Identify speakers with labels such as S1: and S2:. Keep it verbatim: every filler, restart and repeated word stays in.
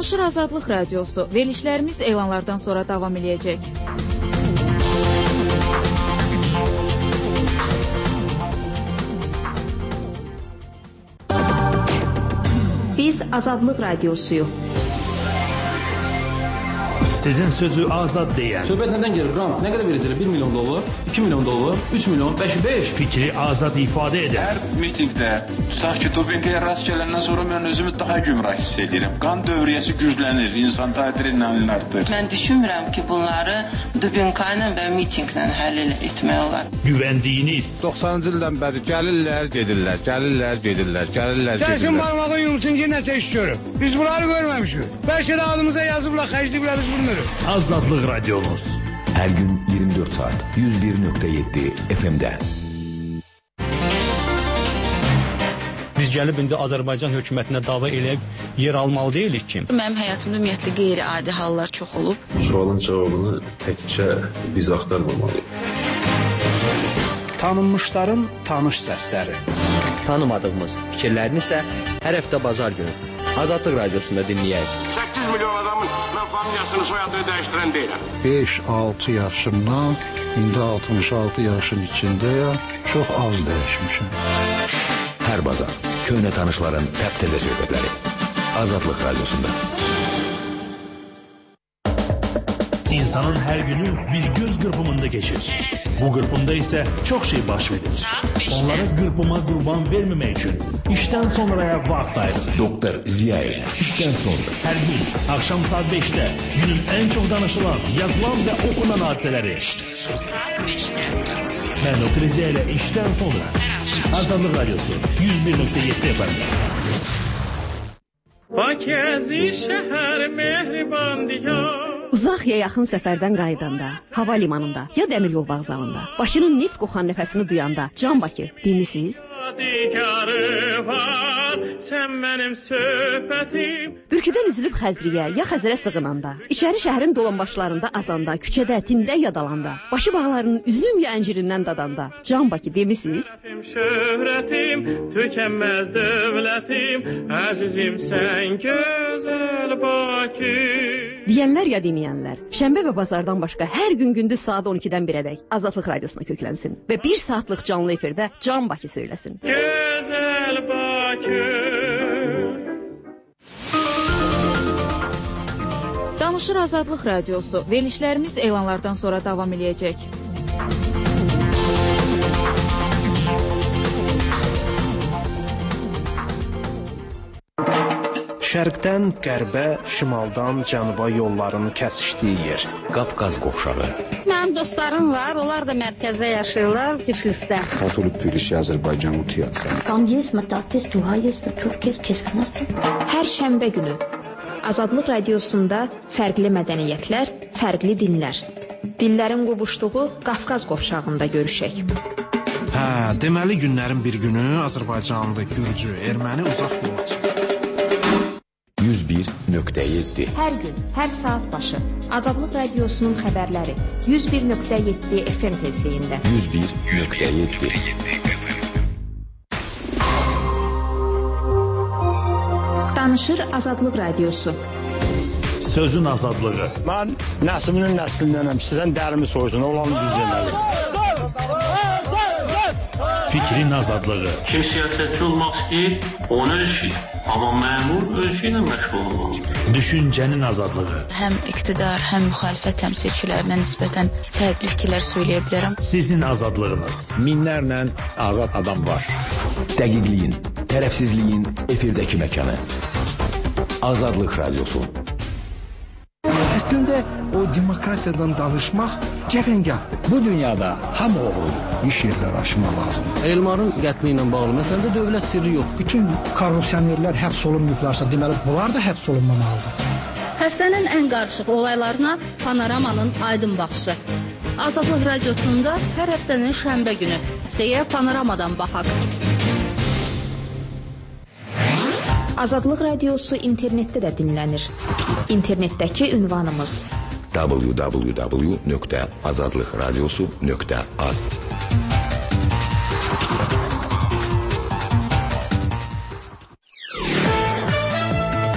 S1: Danışır Azadlıq Radiosu. Verilişlərimiz elanlardan sonra davam edəcək.
S2: Biz Azadlıq Radiosuyuq.
S3: Sizin sözü azad deyən.
S4: Söhbət nədən gelir? Qrant nə qədər verəcəklər? bir milyon dollar, iki milyon dollar, üç milyon, beş, beş.
S3: Fikri azad ifadə edən.
S5: Hər mitingdə, tutaq ki, dopinqaya rast gələndən sonra mən özümü daha gümrah hiss edirəm. Qan dövriyyəsi güclənir, insan adrenalin artır.
S6: Mən düşünmürəm ki, bunları dopinqayla və mitinqlə həll etmək olar.
S3: Güvəndiyiniz.
S7: doxsanıncı ildən bəri gəlirlər, gedirlər, gəlirlər, gedirlər, gəlirlər, gedirlər.
S8: Gəlsin barmağın yumsun ki, nəsə iş görür. Biz bunları görməmişik. Bəlkə də adımıza yazıblar, xərcliyiblər biz bunu.
S3: Azadlıq Radyonuz.
S9: Her gün yirmi dört saat yüz bir nokta yedi F M'de.
S10: Biz gəlib indi Azərbaycan hökumətinə dava eləyib yer almalı deyilik ki.
S11: Mənim həyatımda ümumiyyətlə qeyri-adi hallar çox olub.
S12: Sualın cavabını təkcə biz axtarmamalıyıq.
S13: Tanınmışların tanış səsləri.
S14: Tanımadığımız fikirlərini isə hər həftə bazar günü Azadlıq Radiosunda dinləyək.
S15: səkkiz milyon adamın mən familiyasını, soyadını dəyişdirən deyiləm.
S16: beş altı yaşımdan indi altmış altı yaşın içindəyəm. Çox az dəyişmişim.
S9: Hər bazar köhnə tanışların təptəzə söhbətləri Azadlıq Radiosunda.
S3: İnsanın hər günü bir göz qırpımında geçir. Bu qırpımda isə çox şey baş verir. Onlara qırpıma qurban verməmək üçün işdən sonraya vaxt ayırır.
S9: Doktor Ziyail işdən sonra.
S3: Hər gün axşam saat beşdə günün ən çox danışılan, yazılan və okunan hadisələri.
S11: Saat beşdə.
S3: Mən Doktor Ziyail işdən sonra. Azadlıq Radiosu yüz bir nokta yedi F M'de.
S17: Bakızi şəhər mehriban diyar.
S18: Uzaq ya yaxın səfərdən qayıdanda, hava limanında ya dəmir yol vağzalında, başının neft qoxan nəfəsini duyanda, Can Bakı demisiniz?
S17: Var, sən mənim söhbətim.
S18: Bürküdən üzülüb Xəzriyə ya Xəzərə sığınanda, içəri şəhərin dolanbaşlarında azanda, küçədə, tində yadalanda, başı bağlarının üzüm ya əncirindən dadanda, Can Bakı demisiniz?
S17: Şöhrətim, tükənməz dövlətim, əzizim sən gözəl Bakı.
S18: Deyənlər ya deməyənlər, şənbə və bazardan başqa hər gün gündüz saat on ikidən birədək Azadlıq Radiosuna köklənsin və bir saatlıq canlı efirdə Can Bakı söyləsin.
S17: Gözəl Bakı.
S1: Danışır Azadlıq Radiosu. Verilişlərimiz elanlardan sonra davam edəcək.
S13: Şərqdən qərbə, şimaldan cənuba yolların kəsişdiyi yer.
S9: Qafqaz qovşağı.
S19: Mənim dostlarım var, onlar da mərkəzdə yaşayırlar, Tiflisdə.
S20: Katolik Tbilisi, Azərbaycan Utiyatsa.
S21: Tam есть, Matatis, Tuhayes və Türkes, Keskinatsa.
S2: Hər şənbə günü Azadlıq Radiosunda fərqli mədəniyyətlər, fərqli dinlər. Dillərin qovuşduğu Qafqaz qovşağında görüşək.
S13: Hə, deməli günlərin bir günü Azərbaycanlı, Gürcü, erməni uzaq yola
S9: yüz bir nöqtə yeddi.
S2: Hər gün, hər saat başı Azadlıq Radiosunun xəbərləri yüz bir nöqtə yeddi F M tezliyində.
S9: yüz bir nöqtə yeddi.
S2: Danışır Azadlıq Radiosu.
S3: Sözün azadlığı.
S8: Mən nəslinin nəslindənəm. Sizdən dərimi soruşun, olanı düz deməli.
S3: Fikrin azadlığı.
S22: Kim siyasətçi olmaq istəyir, onun öz işi. Amma məmur öz işi ilə məşğul olmalıdır.
S3: Düşüncənin azadlığı.
S11: Həm iqtidar, həm müxalifət təmsilçilərinə nisbətən fərqli fikirlər söyləyə bilərəm.
S3: Sizin azadlığınız.
S7: Minlərlə azad adam var.
S9: Dəqiqliyin, tərəfsizliyin efirdəki məkanı. Azadlıq Radiosu.
S13: Əslində o demokratiyadan danışmaq cəfəngahdır.
S20: Bu dünyada hamı oğlu iş yerləri açmaq lazımdır.
S4: Elmarın qətli ilə bağlı məsələdə dövlət sirri yox.
S20: Bütün korrupsionerlər həbs olunmayıblarsa, deməli bunlar da həbs olunmamalıdır.
S19: Həftənin ən qarışıq olaylarına Panoramanın aydın baxışı. Azadlıq Radiosunda hər həftənin şənbə günü. Həftəyə Panoramadan baxaq.
S2: Azadlıq Radiosu internetdə də dinlənir. İnternetdəki ünvanımız
S9: w w w nöqtə azadlıqradiosu nöqtə az.